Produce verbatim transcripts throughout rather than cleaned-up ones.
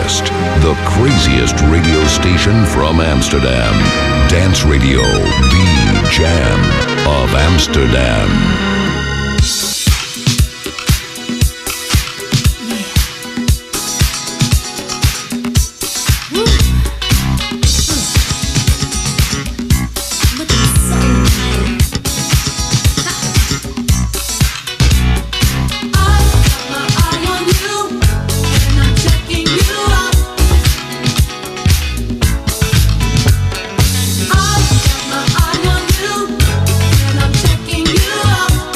biggest, the craziest radio station from Amsterdam. Dance Radio, the jam of Amsterdam. Checking you out.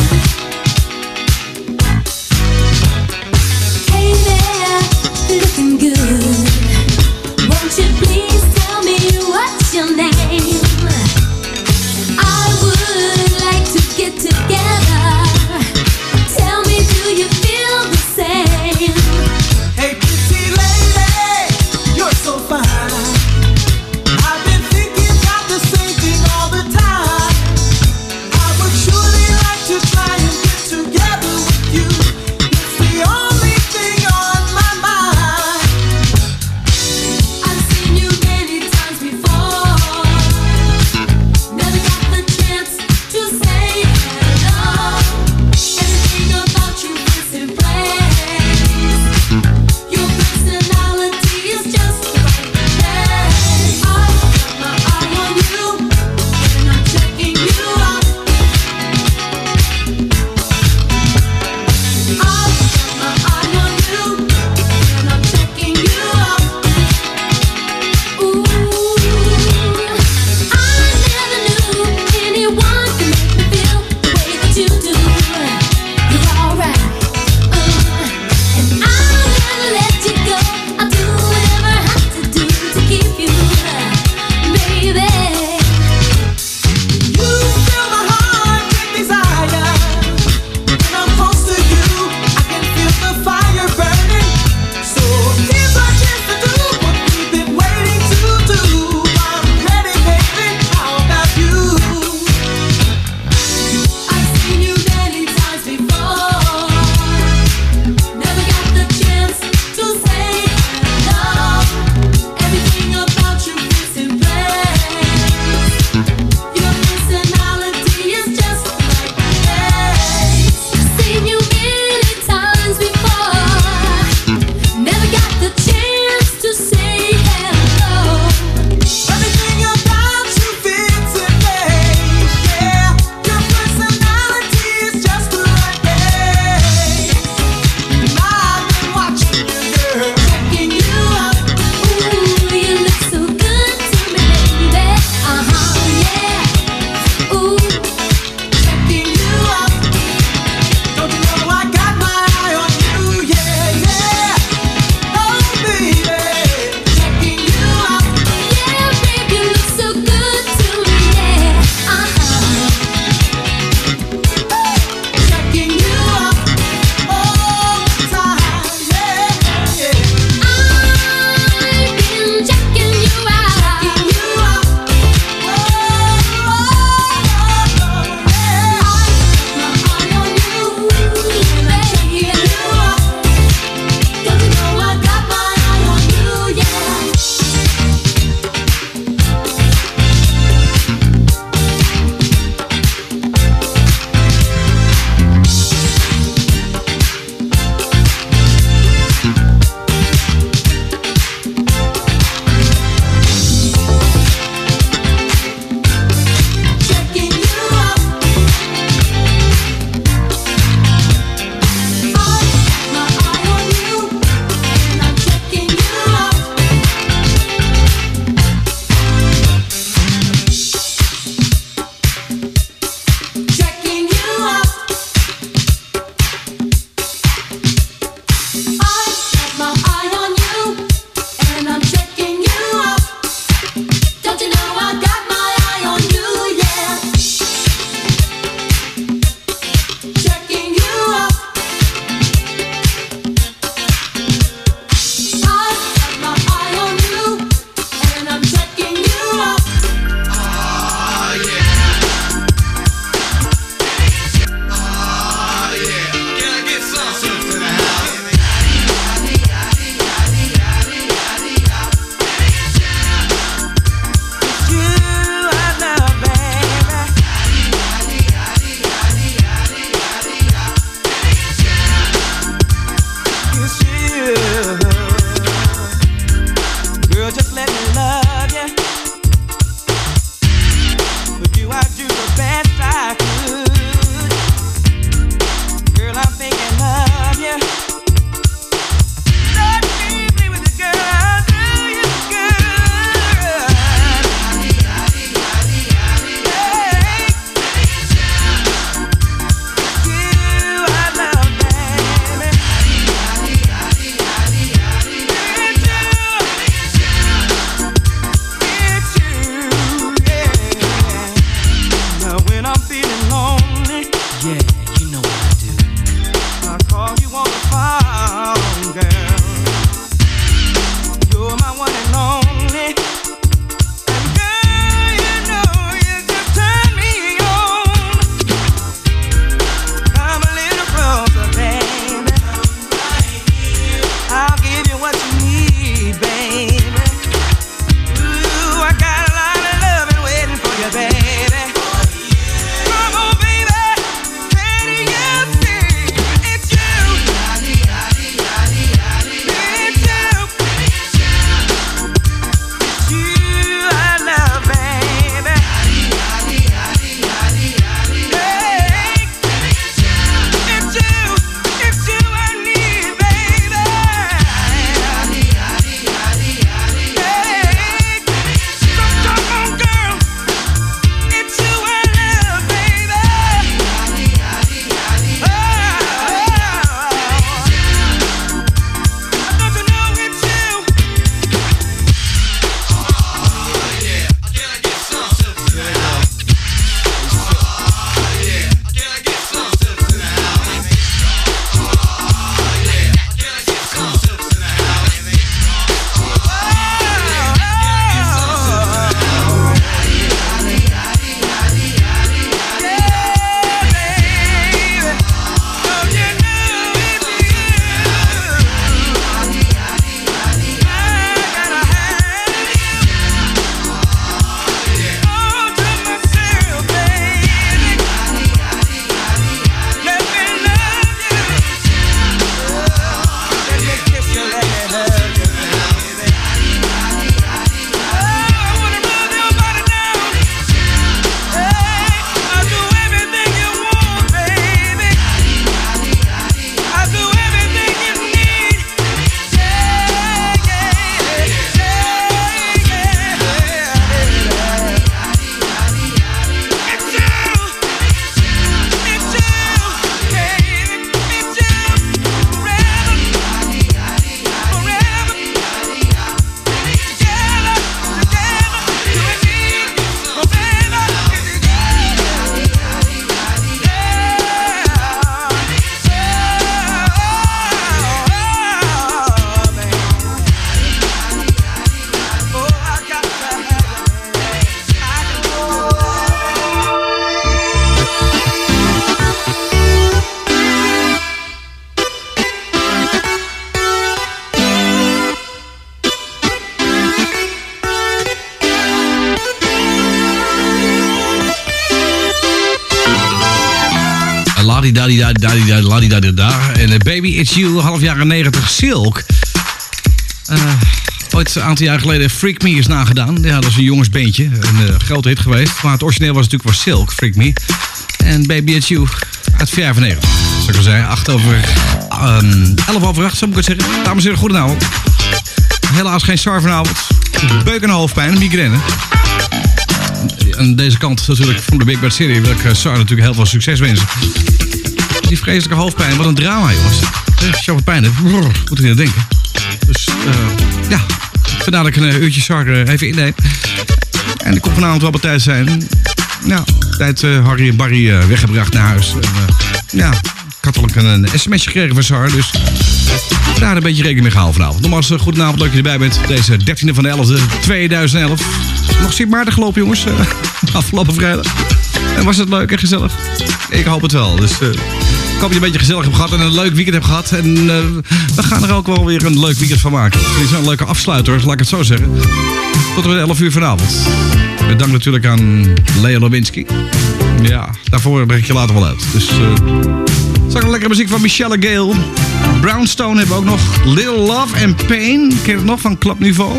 la-di-da-di-da-di-da-di-da-di-da. En uh, Baby It's You, half jaren negentig, Silk. Uh, ooit een aantal jaar geleden Freak Me is nagedaan. Ja, dat is een jongensbeentje. Een uh, grote hit geweest. Maar het origineel was natuurlijk wel Silk, Freak Me. En Baby It's You uit vijfennegentig. Zoals ik al zei, acht over... Um, elf over acht, zou ik het zeggen. Dames en heren, goedenavond. Helaas geen Sar vanavond. Beuk en hoofdpijn, migraine. Aan deze kant natuurlijk van de Big Bad City wil ik uh, Sar natuurlijk heel veel succes wensen. Die vreselijke hoofdpijn, wat een drama, jongens. Als je wat pijn hebt, moet ik niet denken. Dus uh, ja, vandaar dat ik een uurtje Sar uh, even inneem. En ik kom vanavond wel bij tijd zijn. Ja, tijd uh, Harry en Barry uh, weggebracht naar huis. En, uh, ja, ik had al een, een sms'je gekregen van Sar, dus daar een beetje rekening mee gehouden vanavond. Nogmaals, uh, goedenavond, leuk dat je erbij bent. Deze dertiende van de elfde, tweeduizend elf. Nog Sint Maarten gelopen, jongens. Uh, afgelopen vrijdag. En was het leuk en gezellig? Ik hoop het wel. Dus uh, ik hoop dat je een beetje gezellig hebt gehad en een leuk weekend hebt gehad. En uh, we gaan er ook wel weer een leuk weekend van maken. Het is een leuke afsluiter, laat ik het zo zeggen. Tot en met elf uur vanavond. Met dank natuurlijk aan Leo Lobinski. Ja, daarvoor breng ik je later wel uit. Dus uh, zag een lekkere muziek van Michelle Gale. Brownstone hebben we ook nog. Little Love and Pain. Ken je het nog van Club Niveau?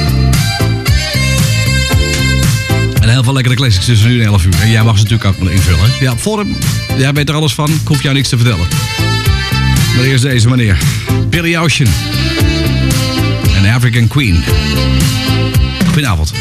En heel veel lekkere classics tussen nu en elf uur. En jij mag ze natuurlijk ook wel invullen. Ja, Forum, jij weet er alles van. Ik hoef jou niks te vertellen. Maar eerst deze meneer. Billy Ocean. En African Queen. Goedenavond.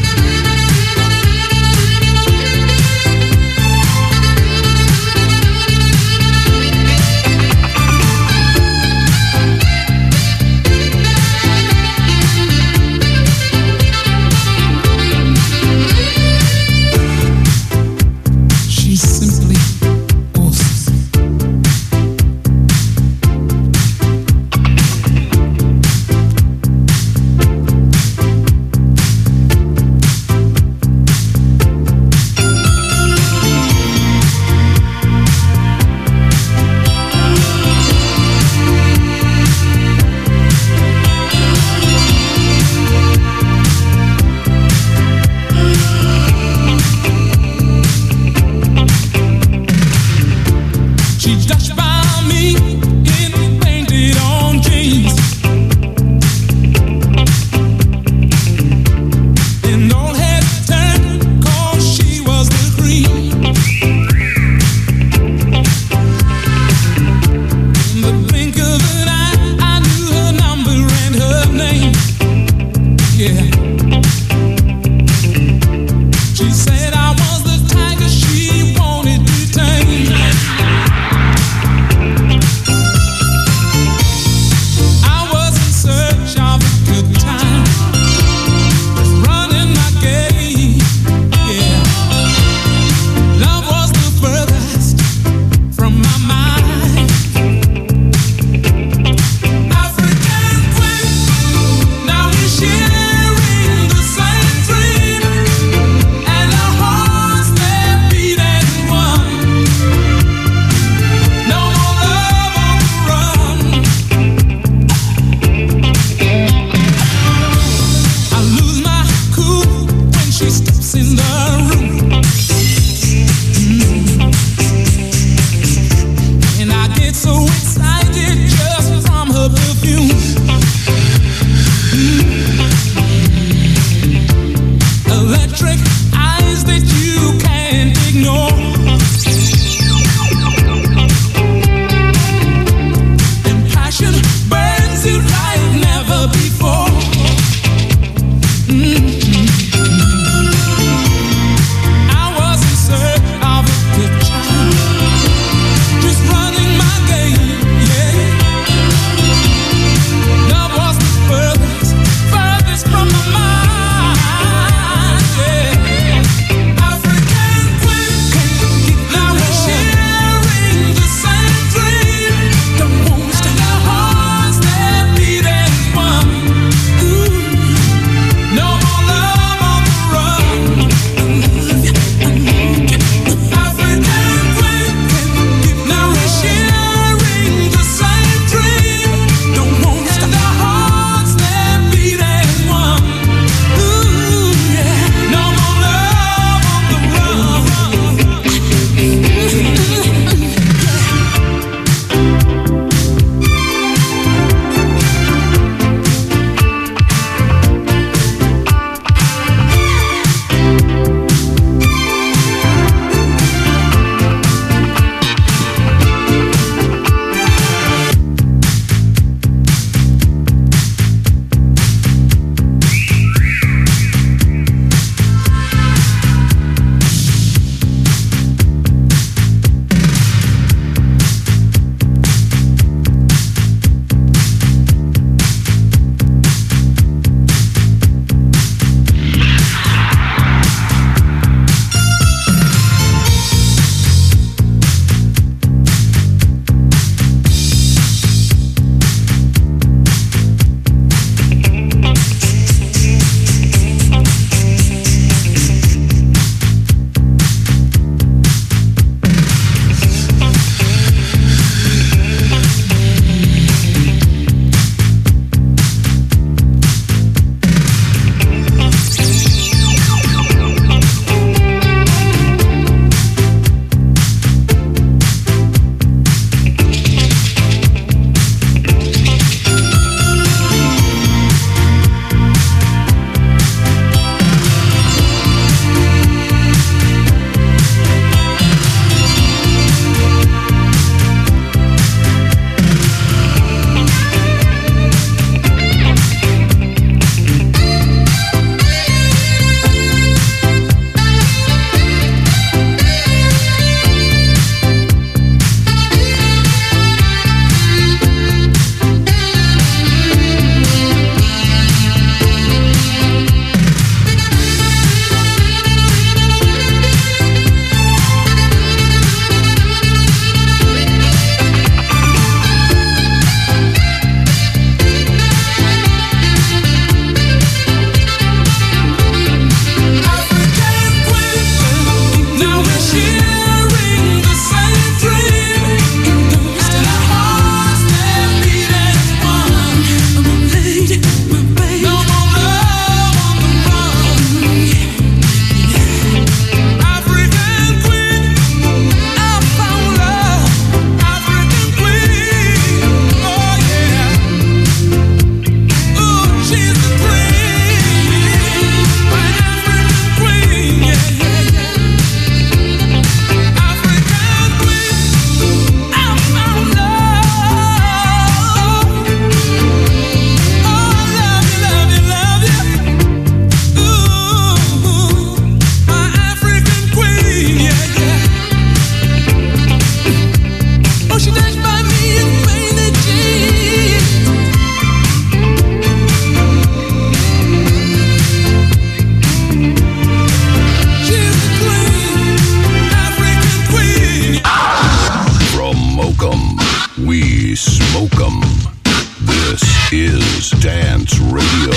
smoke 'em. This is Dance Radio.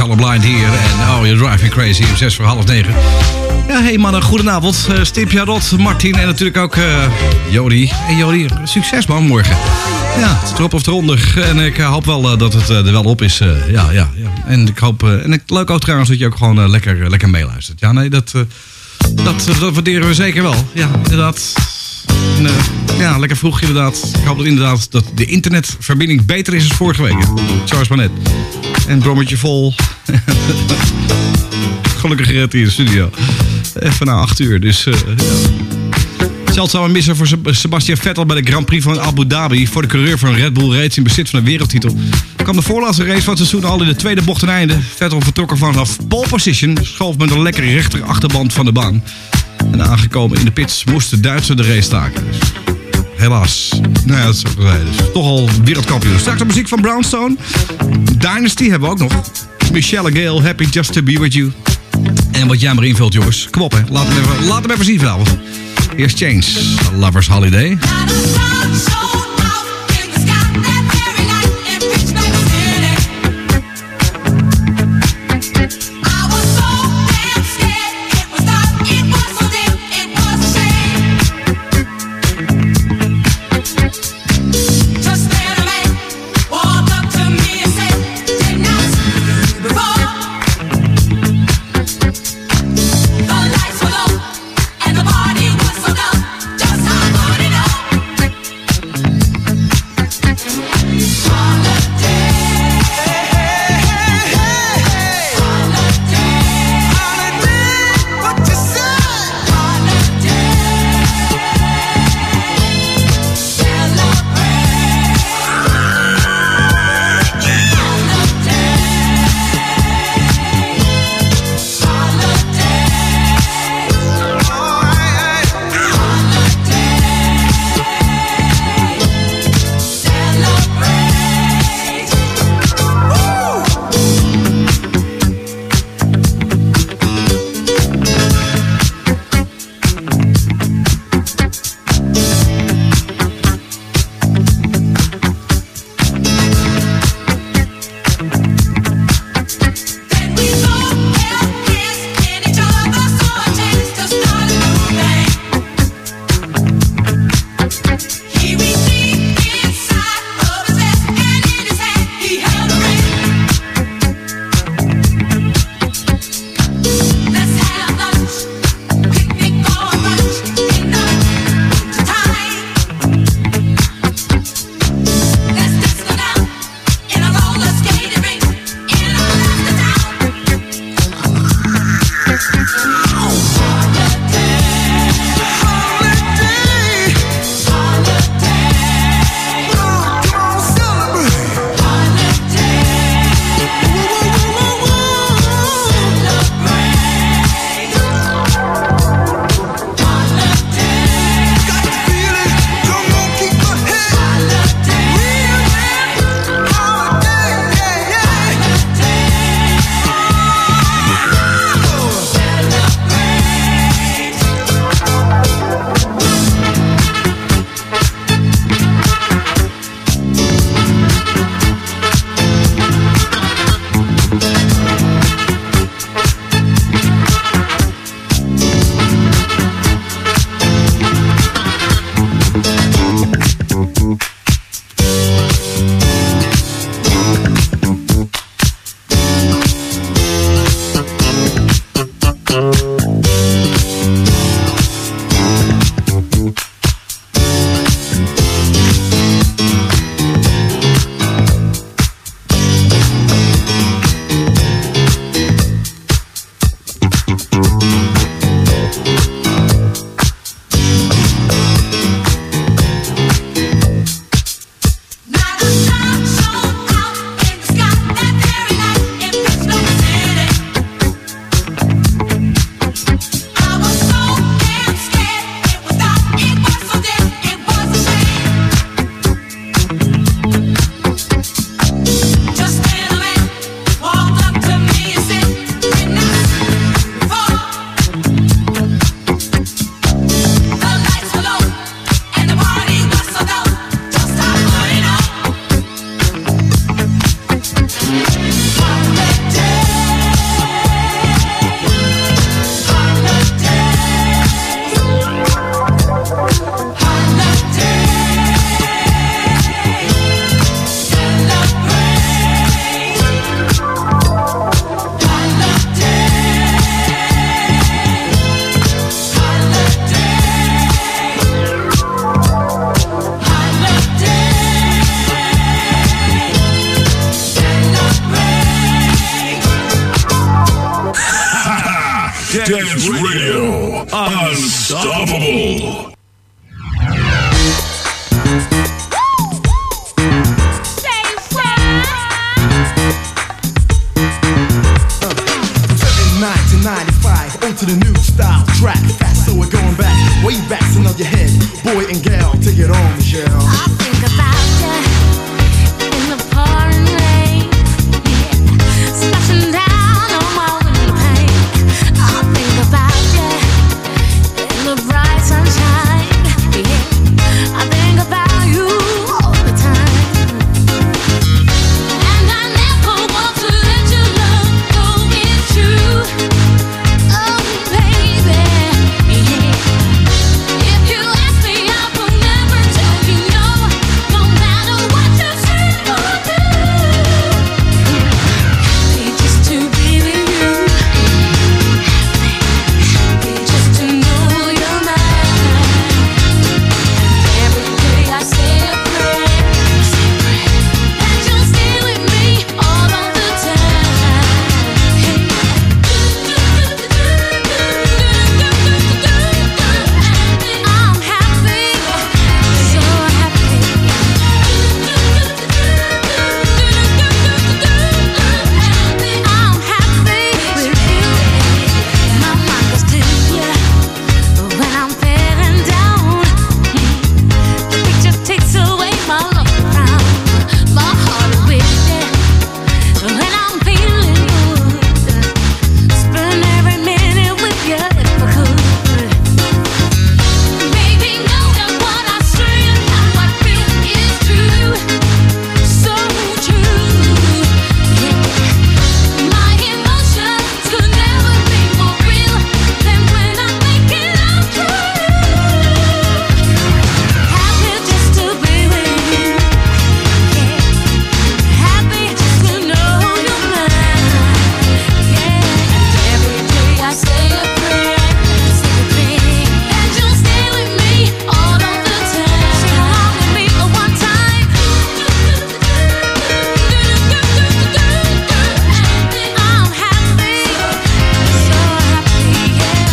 Colorblind hier. En oh, you're driving crazy om zes voor half negen. Ja, hey mannen, goedenavond. Uh, Stip Jarot, Martin en natuurlijk ook uh, Jody. En Jody, succes man morgen. Ja, het erop of eronder. En ik uh, hoop wel uh, dat het uh, er wel op is. Uh, ja, ja, ja. En ik hoop, uh, en ik, leuk ook trouwens dat je ook gewoon uh, lekker, uh, lekker meeluistert. Ja, nee, dat, uh, dat, uh, dat waarderen we zeker wel. Ja, inderdaad. En, uh, ja, lekker vroeg inderdaad. Ik hoop dat inderdaad dat de internetverbinding beter is dan vorige week. Zo is maar net. En brommetje vol. Gelukkig gered hier in de studio. Even na acht uur, dus uh, ja. Zeldzame misser voor Sebastian Vettel bij de Grand Prix van Abu Dhabi. Voor de coureur van Red Bull reeds in bezit van de wereldtitel. Kwam de voorlaatste race van het seizoen al in de tweede bocht ten einde. Vettel vertrokken vanaf pole position. Schoof met een lekkere rechter achterband van de baan. En aangekomen in de pits moest de Duitser de race staken. Dus helaas. Nou ja, dat is ook gezegd. Dus toch al wereldkampioen. Straks de muziek van Brownstone. Dynasty hebben we ook nog. Michelle Gale, Happy Just to Be With You. En wat jij maar invult, jongens. Kom op, hè. Laat hem even, laat hem even zien vanavond. Eerst Change, Lover's Holiday. Dance Radio. Unstoppable. nineteen ninety-five, on to the new style track. Fast, so we're going back, way back, so know your head. Boy and gal, take it on, Michelle. I think about you in the pouring rain, yeah, splashing down on my windowpane. I think about you in the bright sunshine, yeah, I think about you all the time. And I never want to let your love go, it's true. Oh baby, yeah. If you ask me, I will never tell you no, no matter what you say or do. Happy just to be with you, happy just to know you're mine. And every day I say a prayer, say a prayer that you'll stay with me all of the time. Hey. I'm happy, so happy. I'm happy with you. My mind goes to you when I'm feeling down. The picture takes away my love around. My heart is with you when I'm feeling good. Spend every minute with you if I could. Baby, know that what I say and how I feel is true, so true. Yeah, my emotions could never be more real than when I'm making love to you. Happy just to be with you, yeah. Happy just to know you're mine, yeah. And every day I say a prayer, say a prayer that you'll stay with me all of the time. Stay along with me for one time. I'm happy, so happy, yeah.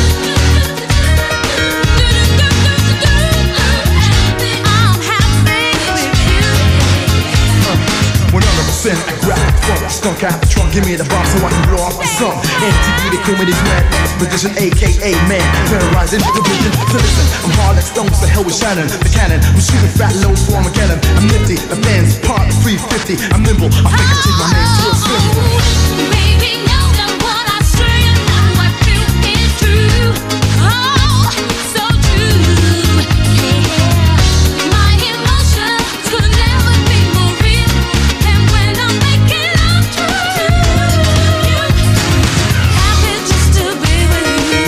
I'm happy with you. one hundred percent I grab it from the skunk out the trunk. Give me the bomb so I can blow off the sun. M T V, they call me this mad exposition, aka man, terrorizing the vision. So listen, I'm hard like stones, the hell with Shannon, the cannon. I'm shooting fat loads for Armageddon. I'm nifty, the fans part three fifty. I'm nimble, I think I take my name to a symbol. Baby, know that what I say and how I feel is true. Oh, so true. Yeah, my emotions could never be more real than when I'm making love to you. Happy just to be with you.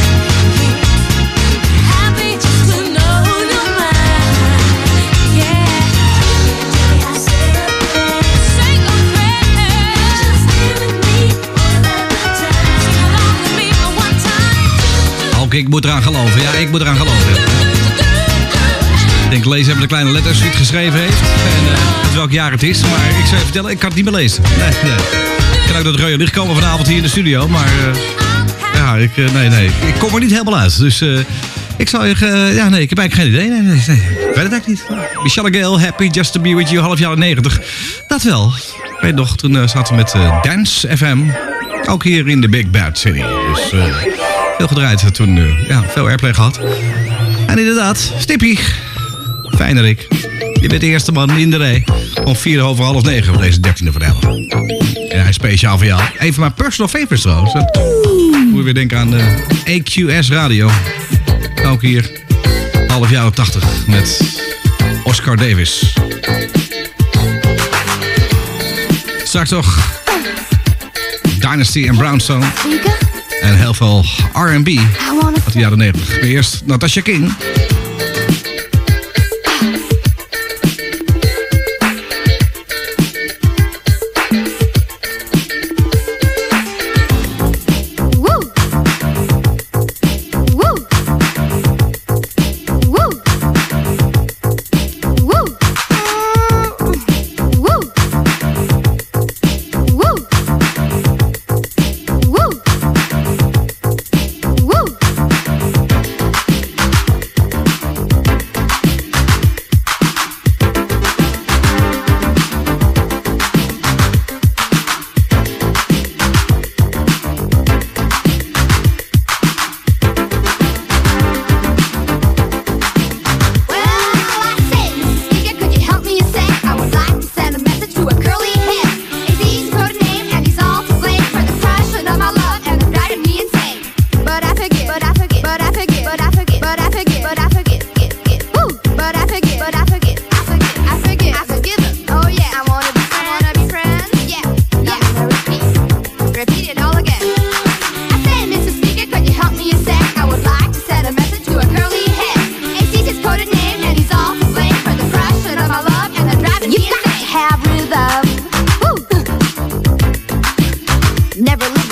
Happy just to know you're mine. Yeah, I say a prayer, say a prayer, just stay with me all of the time. Stay along with me for one time. Ook ik moet eraan geloven. Ja, ik moet eraan geloven. Ik denk, lezen hebben de kleine letters wie het geschreven heeft. En uh, uit welk jaar het is. Maar ik zou je vertellen, ik kan het niet meer lezen. Nee, nee. Ik kan ook door het rode licht komen vanavond hier in de studio. Maar uh, ja, ik, uh, nee, nee. Ik kom er niet helemaal uit. Dus uh, ik zou je... Uh, ja, nee, ik heb eigenlijk geen idee. Nee, nee, nee. Ik weet het eigenlijk niet. Michelle Gale, Happy Just To Be With You, half jaren negentig. Dat wel. Ik weet nog, toen uh, zaten we met uh, Dance F M. Ook hier in de Big Bad City. Dus uh, veel gedraaid. Toen uh, ja, veel airplay gehad. En inderdaad, Stippie. Fijnerik. Je bent de eerste man in de rij. Om vier over half negen van deze dertiende van elf. En hij is speciaal voor jou. Een van mijn personal favorites trouwens. Moet je weer denken aan de A Q S Radio. Ook hier, half jaren tachtig. Met Oscar Davis. Straks nog Dynasty en Brownstone. En heel veel R en B uit de jaren negentig. Maar eerst Natasha King. Woo!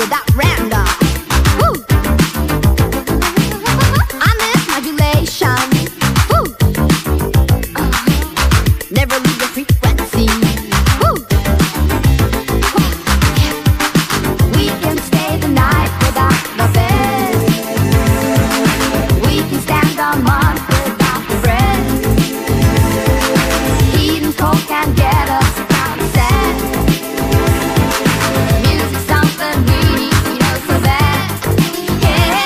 without random. Woo. I miss modulation. Woo. Uh, never leave the frequency. Woo. We can stay the night without the bed. We can stand a month without the bread. Heat and cold can get us upset. Music's something we need, we know so bad. Yeah,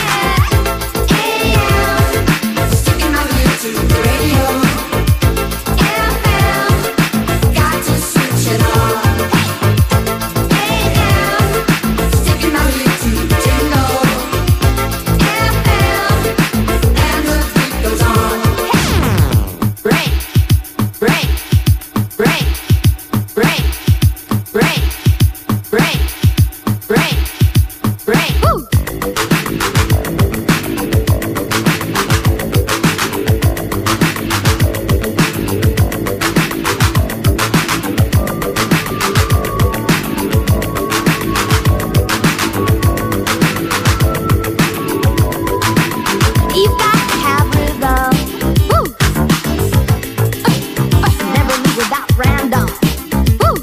yeah. Sticking my ear to the radio. F M, got to switch it on. Hey, A M, sticking my ear to the jingle. F M, and the beat goes on. Break, break, break, break, break, break, break, break. Woo. You've got to have rhythm. Woo. Uh, uh, never leave without random. Woo.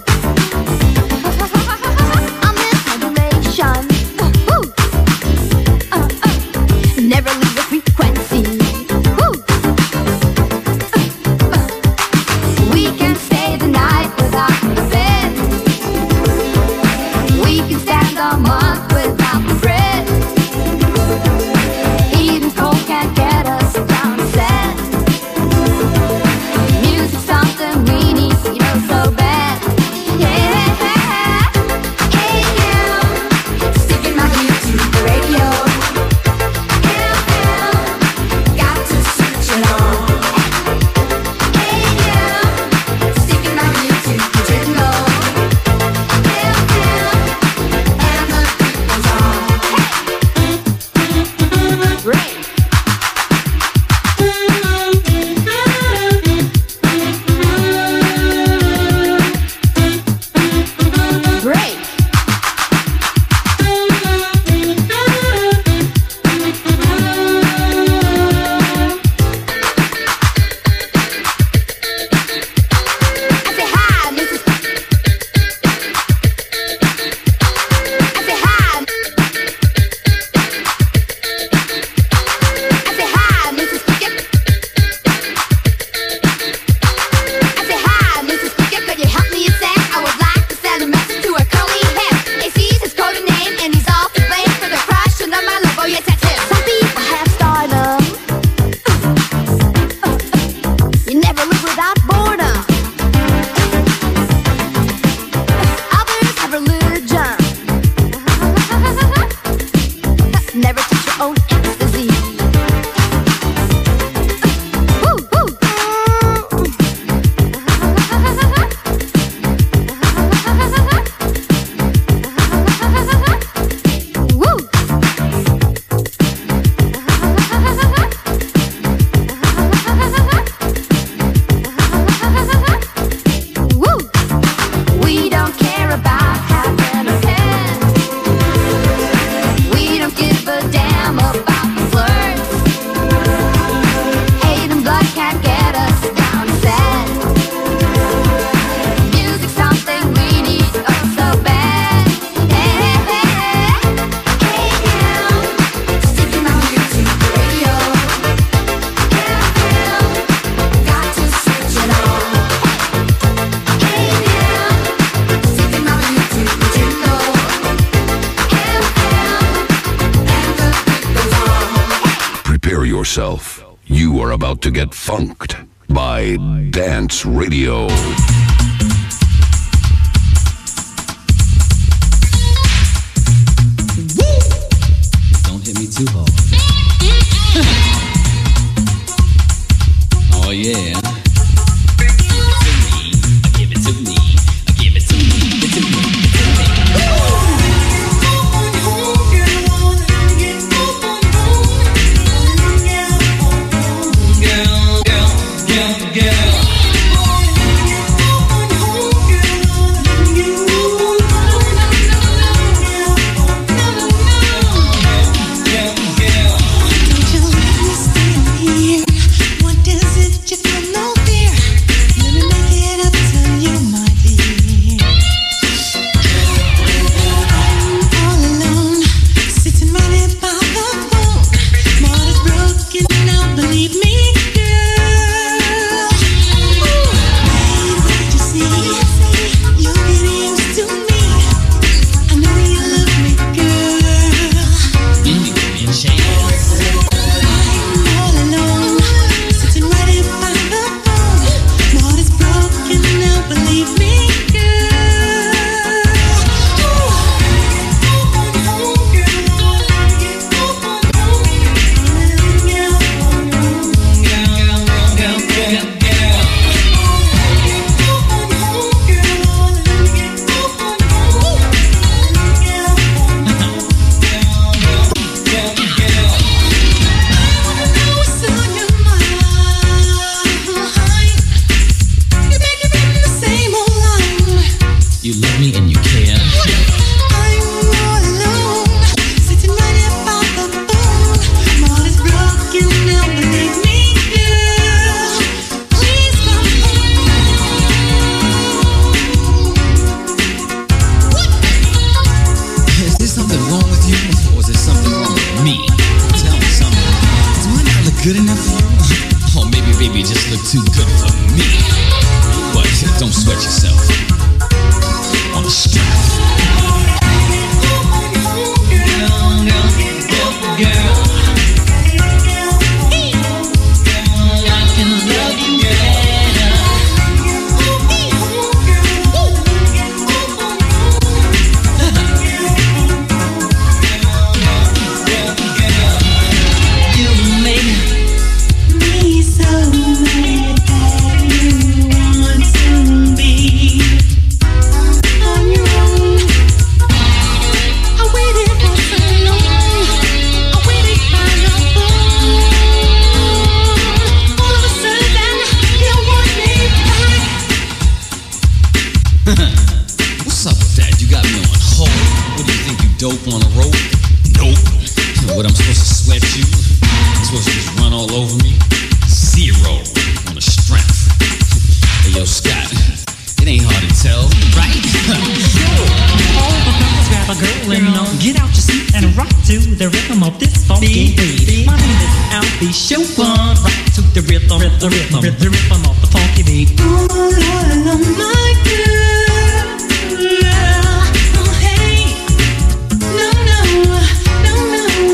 I miss modulation. Woo. Uh, uh, never leave the frequency. Woo. Uh, uh, we can stay the night without the bed. We can stand a month without the bread. Heat and cold can't get us down set. Music's something we need, you know so bad. Yeah, A M, sticking my ear to the radio. F M, got to switch it on. A M, sticking my ear to the jingle. F M, and the beat goes on. Break. Break. I say hi, Missus I say hi. I say hi, Missus Pickett. I say hi, Missus Pickett. Could you help me a sec? I would like to send a message to a curly head. A C's his coded name and he's off the blame for the crush under my logo. Yes, that's him. Some people have stardom. You never live without boredom. Others have religion. Never touch your own ecstasy. Woo, woo. Woo. Woo. We don't care about having a pen. We don't give a damn about the flirts. Hate and blood can't get us down set. Music's something we need, oh so bad. Hey, hey, A M, sticking my ear to the radio. F M, got to switch it on. A M, sticking my ear to the jingle. F M, and the beat goes on. Prepare yourself. You are about to get funked by Dance Radio. Don't hit me too hard. Oh yeah. Give it to me. Give it to me. Give it to me. Girl, girl, girl, girl. dope on a rope? Nope. What, I'm supposed to sweat you? I'm supposed to just run all over me? Zero on the strength. Hey, yo, Scott, it ain't hard to tell, right? Sure. All the fellas grab a girl and uh, get out your seat and rock to the rhythm of this funky beat. My name is Albie Chauffeur. Rock to the rhythm, rhythm, rhythm, the rhythm of the funky beat. Oh, Lord, oh, my girl. Oh, hey. No, no, no, no,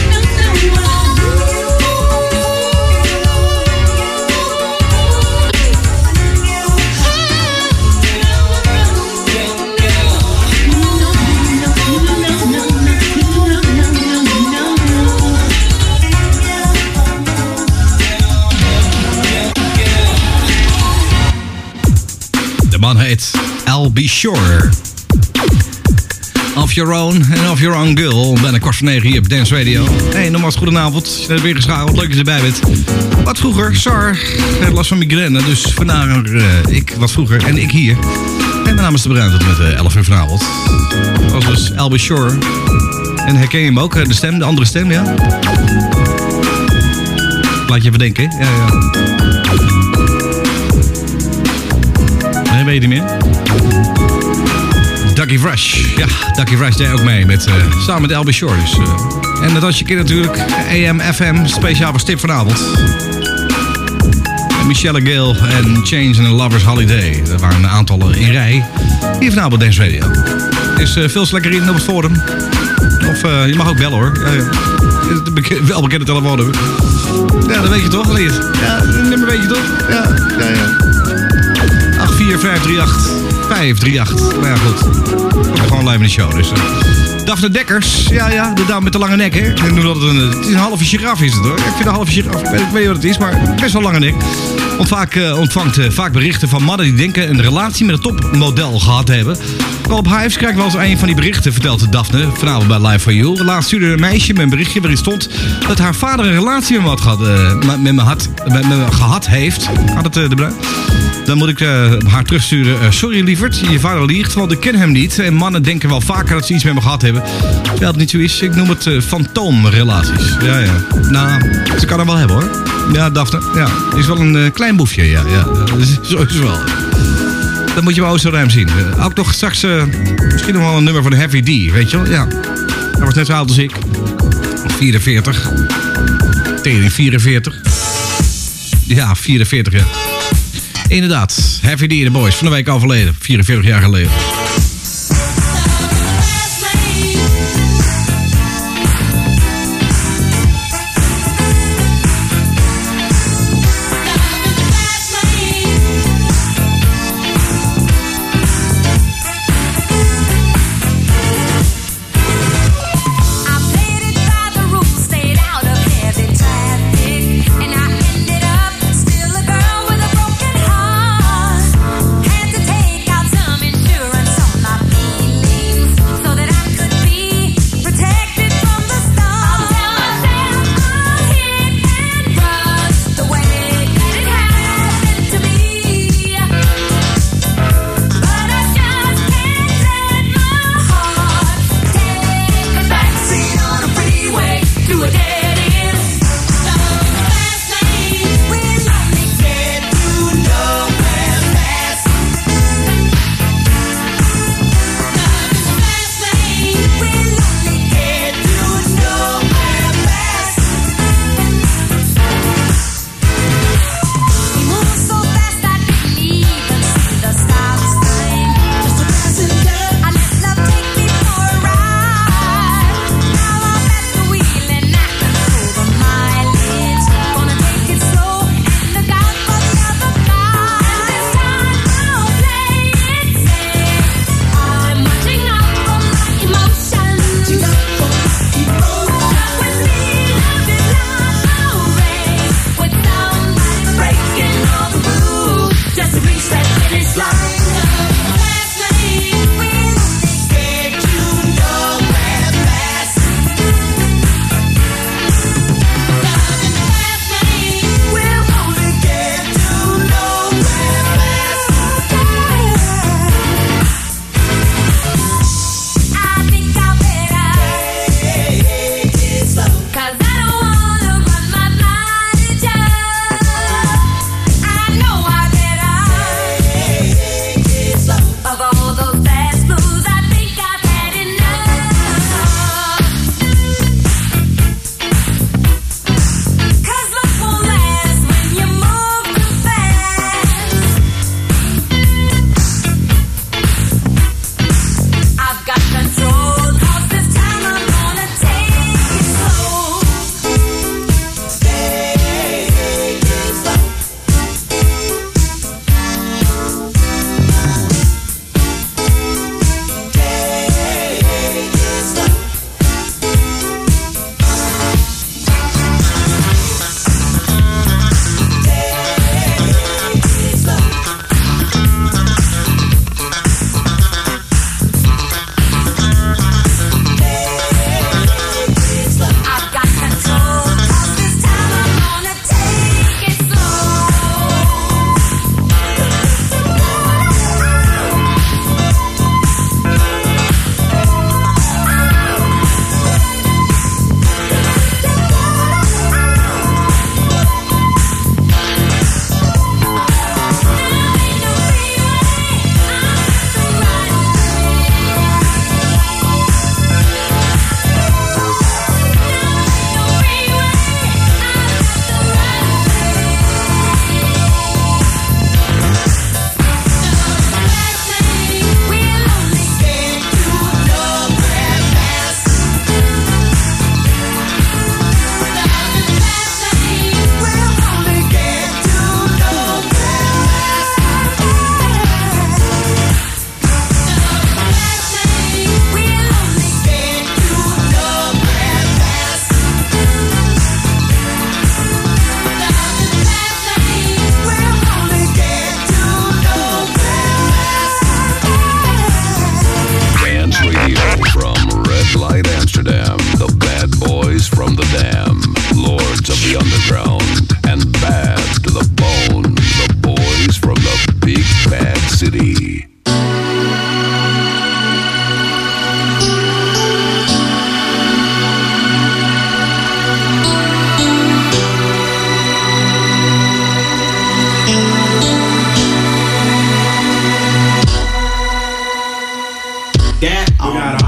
De man heet Albie Shore. Of Your Own en Of Your Own Girl. Bijna kwart voor negen hier op Dance Radio. Hey, nogmaals goedenavond. Je bent weer geschakeld. Leuk dat je erbij bent. Wat vroeger, Sar, had last van migraine. Dus vandaag uh, ik wat vroeger en ik hier. En mijn naam is De Bruin tot met uh, elf uur vanavond. Dat was dus Albie Shore. En herken je hem ook? De stem, de andere stem, ja? Laat je even denken, ja, ja. Nee, weet je niet meer? Dougie Fresh. Ja, Dougie Fresh deed ook mee met, uh, samen met Albie Shore. Dus, uh, en dat had je kind natuurlijk. A M F M, speciaal voor Stip vanavond. En Michelle Gale en Change and a Lover's Holiday. Dat waren een aantal in rij. Hier vanavond op Dance Radio. Is uh, veel lekker in op het forum. Of uh, je mag ook bellen hoor. Ja, ja. Beke- wel bekende telefoonnummer. Ja, dat weet je toch, Lies? Ja, dat nummer weet je toch? Ja, ja, ja. acht vier vijf drie acht vijf drie acht. Nou ja, goed. Ik ben gewoon live in de show. Dus, uh. Daphne Dekkers. Ja, ja, de dame met de lange nek, hè. Ik noem dat een, het is een halve giraf, is het hoor. Ik vind een halve giraf. Ik weet, ik weet niet wat het is, maar best wel lange nek. Want vaak, uh, ontvangt uh, vaak berichten van mannen die denken een relatie met een topmodel gehad te hebben. Op Hives krijg ik wel eens een van die berichten, vertelt Daphne vanavond bij Live for You. Laatst stuurde een meisje me een berichtje waarin stond dat haar vader een relatie met me, had gehad, uh, met me, had, met me gehad heeft. Had het uh, de bruin? Dan moet ik uh, haar terugsturen. Uh, sorry lieverd, je vader liegt, want ik ken hem niet. En mannen denken wel vaker dat ze iets met me gehad hebben. Terwijl het niet zo is. Ik noem het uh, fantoomrelaties. Ja, ja. Nou, ze kan er wel hebben hoor. Ja, Daphne. Ja, is wel een uh, klein boefje. Ja, ja. Dat is, zo is het wel. Dat moet je wel zo ruim zien. Uh, ook nog straks uh, misschien nog wel een nummer van Heavy D, weet je wel? Ja. Hij was net zo oud als ik. vierenveertig. Tering vierenveertig. Ja, vierenveertig, ja. Inderdaad, Heavy D en de Boys, van de week overleden, vierenveertig jaar geleden. Had to take out some insurance.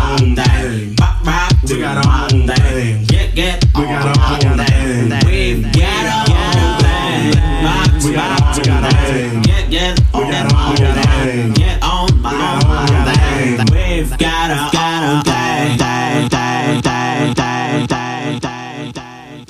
own thing. Bop, bop, we got our own thing. Get, get, we got our own thing. We've got our own thing. Bop, we got our own thing. Get, get, we got our own thing. Get on my own thing. We've got our own thing. Thing, thing, thing, thing, thing, thing, thing,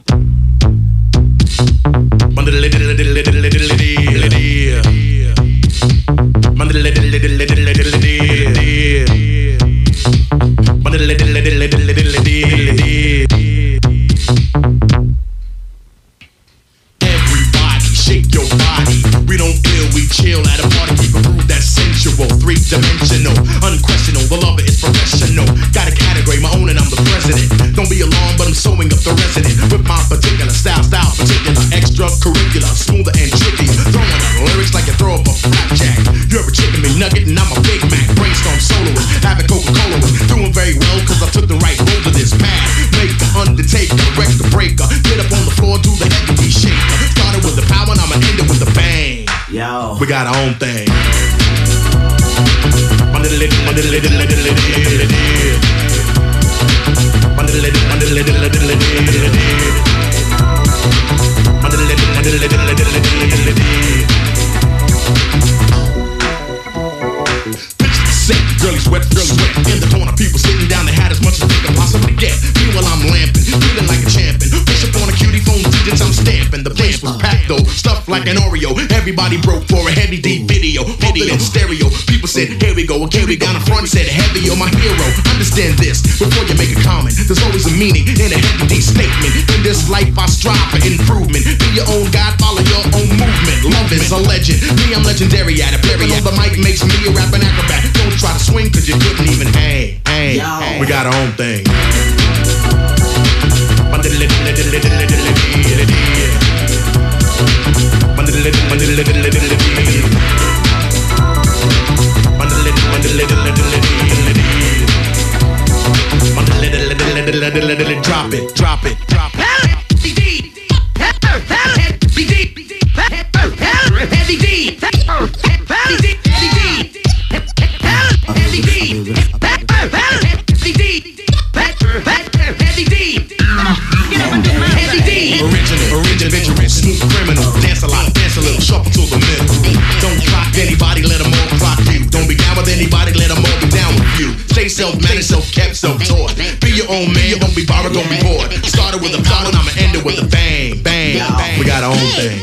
Everybody, shake your body. We don't feel, we chill at a party. Keep a groove that's sensual, three-dimensional, unquestionable. The lover is professional. Got a category, my own, and I'm the president. Don't be alarmed, but I'm sewing up the resident with my particular style, style particular, extracurricular, smoother and trickier. Throwing up lyrics like you throw up a flapjack. You're a chicken McNugget and I'm a Big Mac. Brainstorm soloist, having Coca-Cola with. Doing very well cause I took the right road to this path. Make the undertaker, wreck the breaker. Get up on the floor, do the heavy D shaker. Started with the power and I'ma end it with the bang. Yo. We got our own thing. Girlies wet, girlies wet. In the corner, people sitting down. They had as much as they could possibly get. Meanwhile, I'm lamping, feeling like a champion. Push up on a cutie phone, digits I'm stamping. The place was packed though, stuffed like an Oreo. Everybody broke for a heavy D video, video in stereo. People said, here we go. A cutie down the front said, heavy, you're my hero. Understand this before you make a comment. There's always a meaning in a heavy D statement. In this life, I strive for improvement. Be your own God, follow your own movement. Love is a legend. Me, I'm legendary at it. Flipping on the mic makes me a rapping acrobat. Don't try to swing cause you couldn't even hang. Hang. We got our own thing. Drop it, drop it, drop it. Heavy D, heavy D, heavy D, heavy D. Original, original, adventurous, smooth criminal. Dance a lot, dance a little, shuffle to the middle. Don't clock anybody, let them all clock you. Don't be down with anybody, let them all be down with you. Stay self-managed, self-kept, self-taught. Be your own man, don't be borrowed, don't be bored. Started with a power and I'ma end it with a bang, bang, bang. We got our own thing.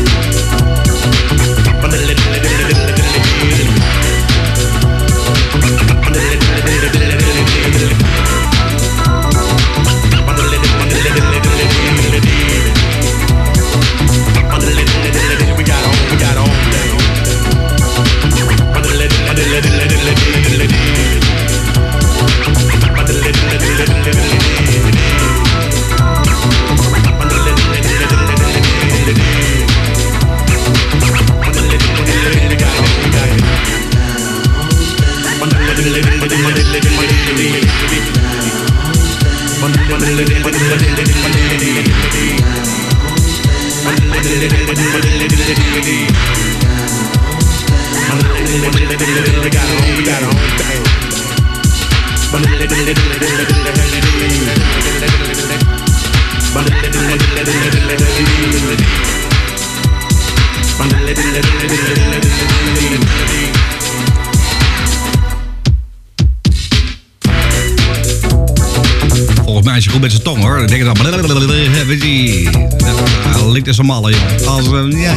Volgens mij is je goed met zijn tong hoor. Dan denk je dan. Hij likt als een malle, joh. Als een. Ja, ja.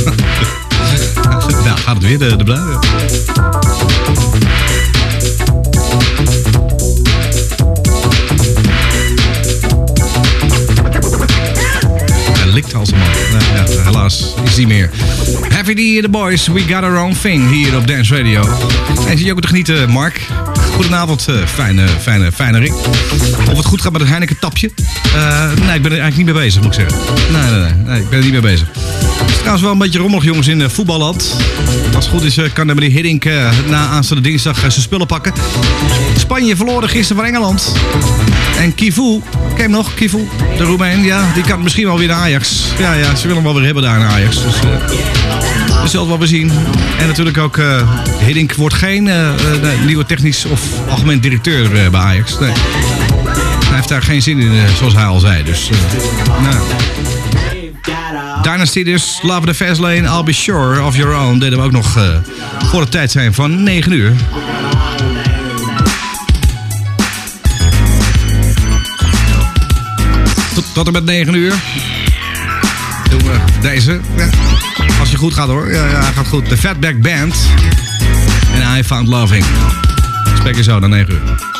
Nou, gaat het weer, de, de blauwe. Hij likt als een malle. Ja, ja, helaas is hij niet meer. Heavy D and the Boys, we got our own thing hier op Dance Radio. En zie je ook te genieten, Mark. Goedenavond, uh, fijne, fijne, fijne Rick. Of het goed gaat met het Heineken-tapje? Uh, nee, ik ben er eigenlijk niet mee bezig, moet ik zeggen. Nee, nee, nee, nee ik ben er niet mee bezig. Het is trouwens wel een beetje rommelig, jongens, in uh, voetballand. Als het goed is, uh, kan meneer Hiddink uh, na aanstaande dinsdag uh, zijn spullen pakken. Spanje verloren gisteren van Engeland. En Kivu, ken je hem nog? Kivu, de Roemeen, ja, die kan misschien wel weer naar Ajax. Ja, ja, ze willen hem wel weer hebben daar in Ajax. Dus, uh, We zullen het wel weer zien. En natuurlijk ook, uh, Hiddink wordt geen uh, uh, nieuwe technisch of algemeen directeur uh, bij Ajax. Nee. Hij heeft daar geen zin in, uh, zoals hij al zei. Dus, uh, nou. Dynasty dus, Love the Fast Lane, I'll Be Sure of Your Own. Deden we ook nog uh, voor de tijd zijn van negen uur. Tot, tot en met negen uur. Doen we deze. Ja. Als je goed gaat hoor. Ja, ja, gaat goed. De Fatback Band. En I Found Loving. Spreek je zo na negen uur.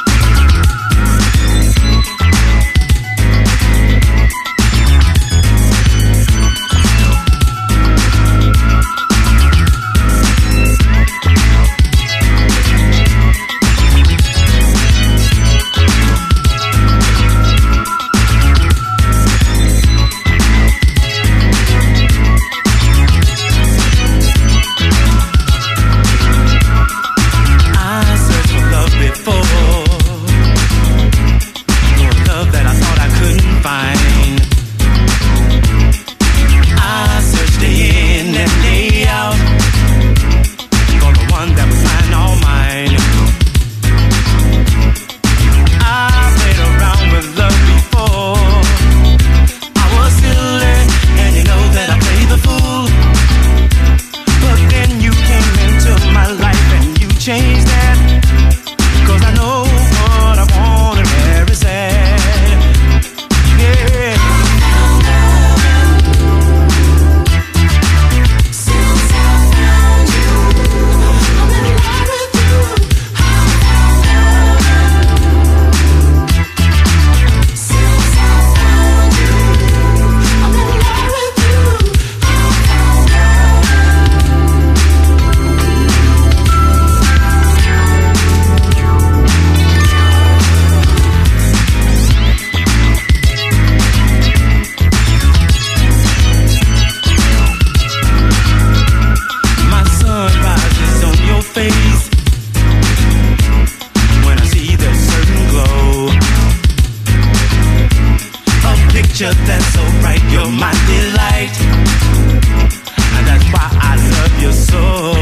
That's so bright, you're my delight, and that's why I love you so.